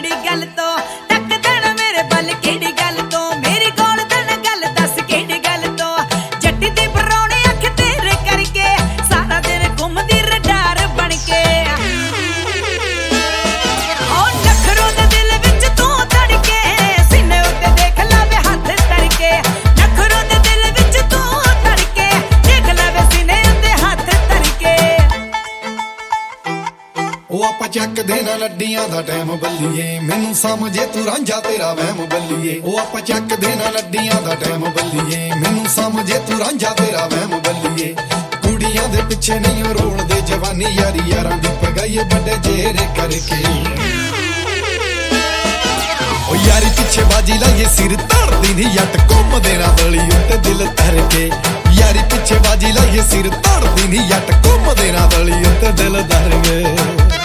ਕਿਹੜੀ ਗੱਲ ਤੋਂ ਟੱਕ ਦੇਣਾ ਮੇਰੇ ਬਲ ਕਿਹੜੀ ਗੱਲ ਤੋਂ ਮੇਰੀ ਗੋਲ ਦੇਣਾ ਗੱਲ ਦੱਸ ਕਿਹੜੀ ਗੱਲ ਤੋਂ ਜੱਟੀ ਦੀ ਬਰੌਣੀ ਅੱਖ ਤੇਰੇ ਕਰਕੇ ਸਾਰਾ ਦਿਨ ਘੁੰਮਦੀ ਰਡਾਰ ਬਣ ਕੇ ਓ ਨਖਰੋਂ ਦੇ ਦਿਲ ਵਿੱਚ ਤੂੰ ਧੜਕੇ ਸੀਨੇ ਉੱਤੇ ਦੇਖ ਲਾਵੇ ਹੱਥ ਧੜਕੇ ਨਖਰੋਂ ਦੇ ਦਿਲ ਵਿੱਚ ਤੂੰ ਧੜਕੇ ਦੇਖ ਲਾਵੇ ਸੀਨੇ ਉੱਤੇ ਹੱਥ ਧੜਕੇ ਉਹ ਆਪਾਂ ਚੱਕਦੇ ਨਾ ਲੱਡੀਆਂ ਦਾ ਟਾਈਮ ਬੱਲੀਏ ਮੈਨੂੰ ਸਮਝੇ ਤੂੰ ਰਾਂਝਾ ਤੇਰਾ ਵਹਿਮ ਬੱਲੀਏ ਉਹ ਆਪਾਂ ਚੱਕਦੇ ਨਾ ਲੱਡੀਆਂ ਦਾ ਟਾਈਮ ਬੱਲੀਏ ਮੈਨੂੰ ਸਮਝੇ ਤੂੰ ਰਾਂਝਾ ਤੇਰਾ ਵਹਿਮ ਬੱਲੀਏ ਕੁੜੀਆਂ ਦੇ ਪਿੱਛੇ ਨਹੀਂ ਰੋਲਦੇ ਜਵਾਨੀ ਯਾਰੀ ਯਾਰਾਂ ਦੀ ਪਗਾਈਏ ਵੱਡੇ ਜੇਰੇ ਕਰਕੇ ਉਹ ਯਾਰੀ ਪਿੱਛੇ ਬਾਜੀ ਲਾਈਏ ਸਿਰ ਧੜਦੀ ਨਹੀਂ ਜੱਟ ਘੁੰਮਦੇ ਨਾ ਬਲੀ ਉੱਤੇ ਦਿਲ ਧਰ ਕੇ ਯਾਰੀ ਪਿੱਛੇ ਬਾਜੀ ਲਾਈਏ ਸਿਰ ਧੜਦੀ ਨਹੀਂ ਜੱਟ ਘੁੰਮਦੇ ਨਾ ਬਲੀ ਉੱਤੇ ਦਿਲ ਧਰ ਕੇ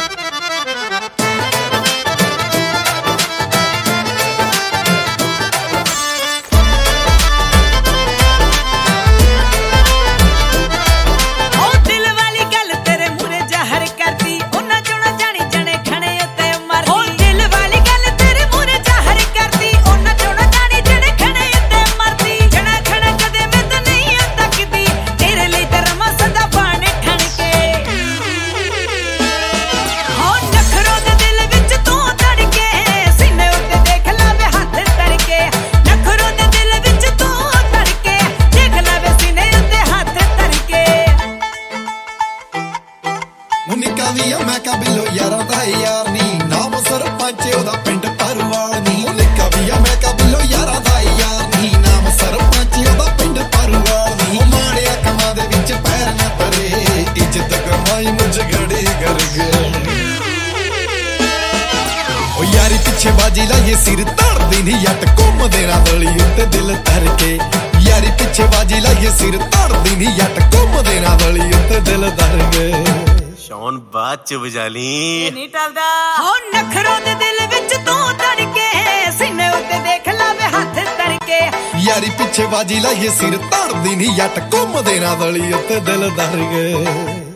ਨਿੱਕਾ ਵੀ ਆ ਮੈਂ ਬਿੱਲੋ ਯਾਰਾਂ ਦਾ ਯਾਰ ਨੀ ਨਾਮ ਸਰਪੰਚ ਉਹਦਾ ਪਿੰਡ ਪਰਵਾਲ ਨੀ ਨਿੱਕਾ ਵੀ ਆ ਮੈਂ ਬਿੱਲੋ ਯਾਰਾਂ ਦਾ ਯਾਰ ਨੀ ਨਾਮ ਸਰਪੰਚ ਉਹਦਾ ਪਿੰਡ ਪਰਵਾਲ ਨੀ ਮਾੜਿਆ ਕੰਮਾਂ ਦੇ ਵਿੱਚ ਪੈਰ ਨਾ ਧਰੇ ਇੱਜ਼ਤ ਕਮਾਈ ਮੁਝ ਘੜੀ ਕਰ ਗਏ ਉਹ ਯਾਰੀ ਪਿੱਛੇ ਬਾਜੀ ਲਾਈਏ ਸਿਰ ਧੜਦੀ ਨਹੀਂ ਜੱਟ ਘੁੰਮਦੇ ਨਾ ਬਲੀ ਉੱਤੇ ਦਿਲ ਧਰ ਕੇ ਯਾਰੀ ਪਿੱਛੇ ਬਾਜੀ ਲਾਈਏ ਸਿਰ ਧੜਦੀ ਨਹੀਂ ਜੱਟ ਘੁੰਮਦੇ ਨਾ ਬਲੀ ਉੱਤੇ ਦਿਲ ਧਰ ਕੇ ਸ਼ੌਨ ਬਾਅਦ ਚ ਵਜਾ ਲਈ ਇਹ ਨਹੀਂ ਟਲਦਾ ਹੋ ਨਖਰੋਂ ਦੇ ਦਿਲ ਵਿੱਚ ਤੂੰ ਧੜਕੇ ਸੀਨੇ ਉੱਤੇ ਦੇਖ ਲਾਵੇ ਹੱਥ ਧੜਕੇ ਯਾਰੀ ਪਿੱਛੇ ਬਾਜੀ ਲਾਈਏ ਸਿਰ ਧੜਦੀ ਨਹੀਂ ਜੱਟ ਘੁੰਮਦੇ ਨਾ ਬਲੀ ਉੱਤੇ ਦਿਲ ਧਰ ਕੇ